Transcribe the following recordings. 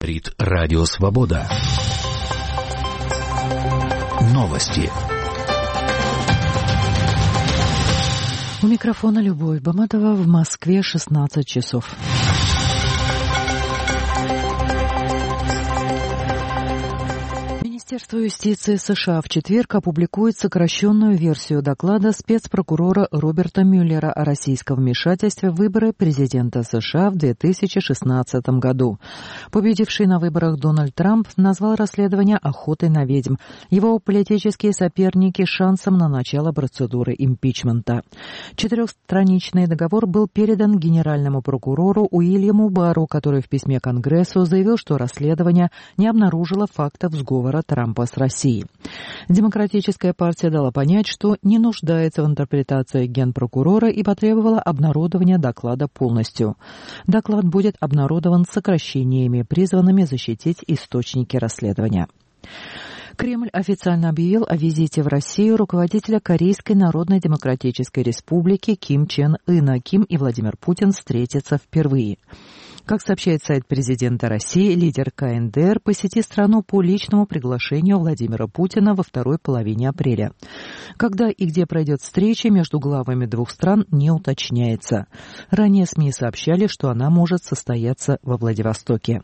Говорит Радио Свобода. Новости. У микрофона Любовь Баматова, в Москве 16 часов. Министерство юстиции США в четверг опубликует сокращенную версию доклада спецпрокурора Роберта Мюллера о российском вмешательстве в выборы президента США в 2016 году. Победивший на выборах Дональд Трамп назвал расследование охотой на ведьм. Его политические соперники — шансом на начало процедуры импичмента. 4-страничный договор был передан генеральному прокурору Уильяму Барру, который в письме Конгрессу заявил, что расследование не обнаружило фактов сговора Трампа с Россией. Демократическая партия дала понять, что не нуждается в интерпретации генпрокурора и потребовала обнародования доклада полностью. Доклад будет обнародован с сокращениями, призванными защитить источники расследования. Кремль официально объявил о визите в Россию руководителя Корейской Народно-Демократической Республики Ким Чен Ына. Ким и Владимир Путин встретятся впервые. Как сообщает сайт президента России, лидер КНДР посетит страну по личному приглашению Владимира Путина во второй половине апреля. Когда и где пройдет встреча между главами двух стран, не уточняется. Ранее СМИ сообщали, что она может состояться во Владивостоке.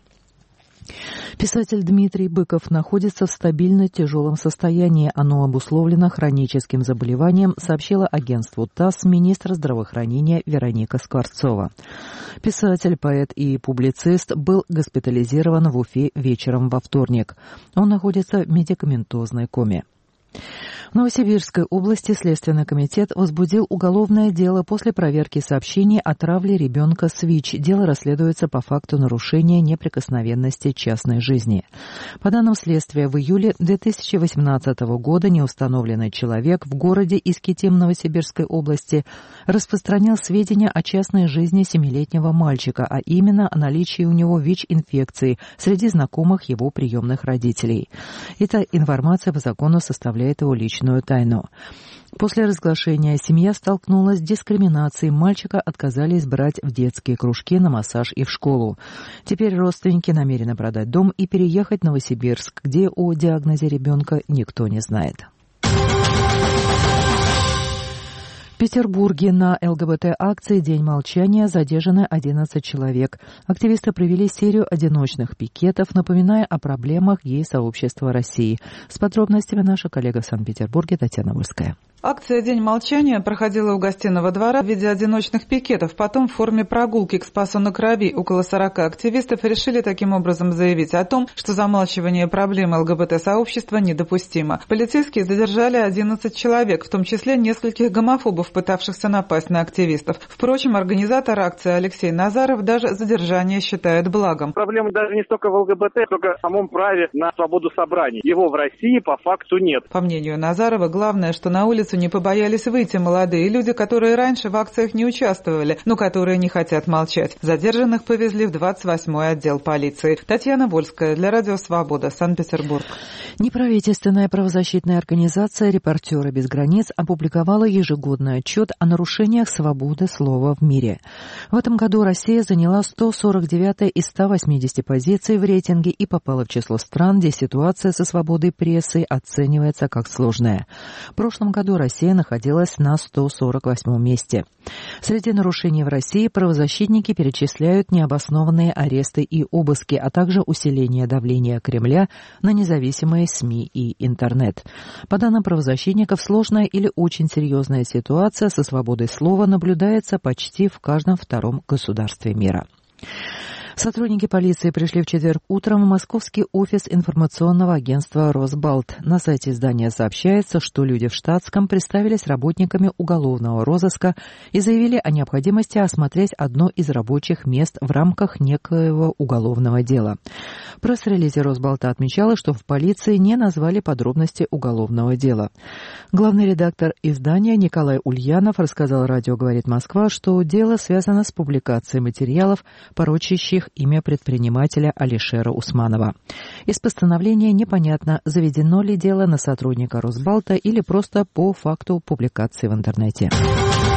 Писатель Дмитрий Быков находится в стабильно тяжелом состоянии. Оно обусловлено хроническим заболеванием, сообщила агентству ТАСС министр здравоохранения Вероника Скворцова. Писатель, поэт и публицист был госпитализирован в Уфе вечером во вторник. Он находится в медикаментозной коме. В Новосибирской области Следственный комитет возбудил уголовное дело после проверки сообщений о травле ребенка с ВИЧ. Дело расследуется по факту нарушения неприкосновенности частной жизни. По данным следствия, в июле 2018 года неустановленный человек в городе Искитим Новосибирской области распространял сведения о частной жизни 7-летнего мальчика, а именно о наличии у него ВИЧ-инфекции среди знакомых его приемных родителей. Эта информация по закону составляет его личную тайну. После разглашения семья столкнулась с дискриминацией. Мальчика отказались брать в детские кружки, на массаж и в школу. Теперь родственники намерены продать дом и переехать в Новосибирск, где о диагнозе ребенка никто не знает. В Петербурге на ЛГБТ-акции «День молчания» задержаны 11 человек. Активисты провели серию одиночных пикетов, напоминая о проблемах гей-сообщества России. С подробностями наша коллега в Санкт-Петербурге Татьяна Вольская. Акция «День молчания» проходила у Гостиного двора в виде одиночных пикетов, потом в форме прогулки к Спасу на Крови. Около 40 активистов решили таким образом заявить о том, что замалчивание проблемы ЛГБТ-сообщества недопустимо. Полицейские задержали 11 человек, в том числе нескольких гомофобов, пытавшихся напасть на активистов. Впрочем, организатор акции Алексей Назаров даже задержание считает благом. Проблема даже не столько в ЛГБТ, только в самом праве на свободу собраний. Его в России по факту нет. По мнению Назарова, главное, что на улице не побоялись выйти молодые люди, которые раньше в акциях не участвовали, но которые не хотят молчать. Задержанных повезли в 28-й отдел полиции. Татьяна Вольская для Радио Свобода, Санкт-Петербург. Неправительственная правозащитная организация «Репортеры без границ» опубликовала ежегодный отчет о нарушениях свободы слова в мире. В этом году Россия заняла 149-е из 180 позиций в рейтинге и попала в число стран, где ситуация со свободой прессы оценивается как сложная. В прошлом году Россия находилась на 148-м месте. Среди нарушений в России правозащитники перечисляют необоснованные аресты и обыски, а также усиление давления Кремля на независимые СМИ и интернет. По данным правозащитников, сложная или очень серьезная ситуация со свободой слова наблюдается почти в каждом втором государстве мира. Сотрудники полиции пришли в четверг утром в московский офис информационного агентства «Росбалт». На сайте издания сообщается, что люди в штатском представились работниками уголовного розыска и заявили о необходимости осмотреть одно из рабочих мест в рамках некоего уголовного дела. В пресс-релизе «Росбалта» отмечалось, что в полиции не назвали подробности уголовного дела. Главный редактор издания Николай Ульянов рассказал «Радио говорит Москва», что дело связано с публикацией материалов, порочащих имя предпринимателя Алишера Усманова. Из постановления непонятно, заведено ли дело на сотрудника Росбалта или просто по факту публикации в интернете.